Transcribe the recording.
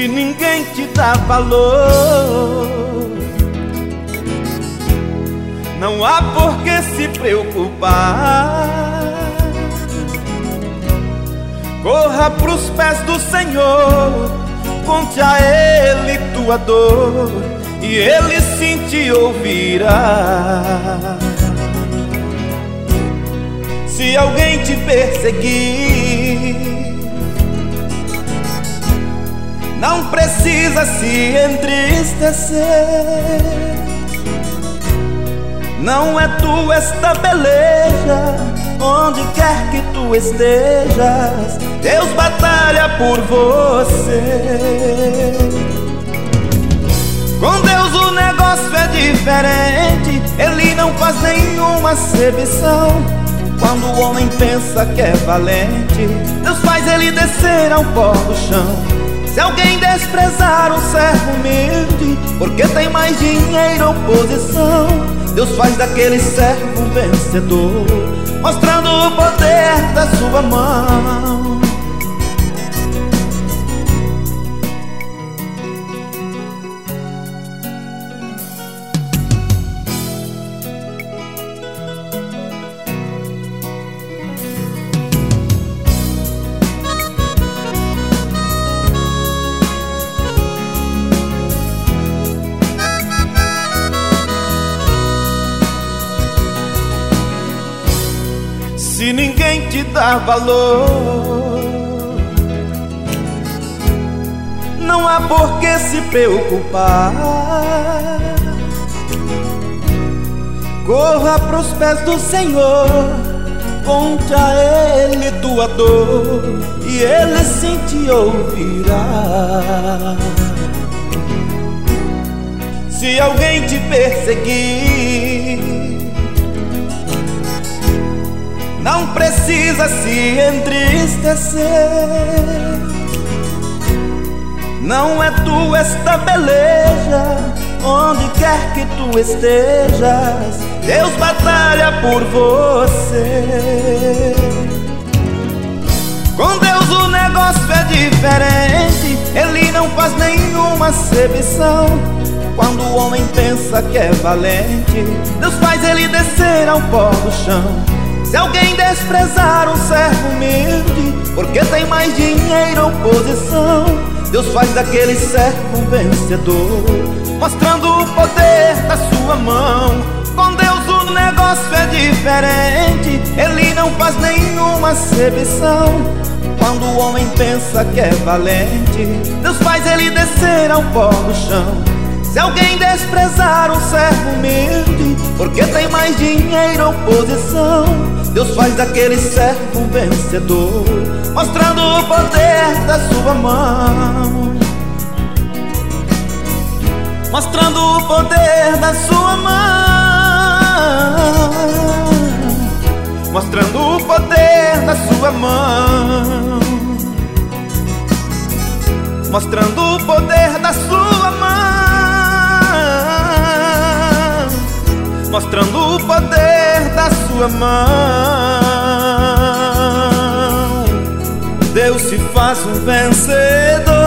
Se ninguém te dá valor, não há por que se preocupar. Corra pros pés do Senhor, conte a Ele tua dor, e Ele sim te ouvirá. Se alguém te perseguir, não precisa se entristecer. Não é tu esta beleza, onde quer que tu estejas, Deus batalha por você. Com Deus o negócio é diferente, Ele não faz nenhuma acepção. Quando o homem pensa que é valente, Deus faz ele descer ao pó do chão. Se alguém desprezar um servo humilde, porque tem mais dinheiro ou posição, Deus faz daquele servo um vencedor, mostrando o poder da sua mão. Se ninguém te dá valor, não há por que se preocupar. Corra pros pés do Senhor, conte a Ele tua dor, e Ele sim te ouvirá. Se alguém te perseguir, não precisa se entristecer. Não é tu esta beleza, onde quer que tu estejas, Deus batalha por você. Com Deus o negócio é diferente, Ele não faz nenhuma acepção. Quando o homem pensa que é valente, Deus faz ele descer ao pó do chão. Se alguém desprezar um servo humilde, porque tem mais dinheiro ou posição, Deus faz daquele servo um vencedor, mostrando o poder da sua mão. Com Deus o negócio é diferente, Ele não faz nenhuma acepção. Quando o homem pensa que é valente, Deus faz ele descer ao pó do chão. Se alguém desprezar um servo humilde, porque tem mais dinheiro ou posição, Deus faz daquele servo um vencedor, mostrando o poder da sua mão. Mostrando o poder da sua mão. Mostrando o poder da sua mão. Mostrando o poder da sua mão. Mostrando o poder da sua mão. Deus se faz um vencedor.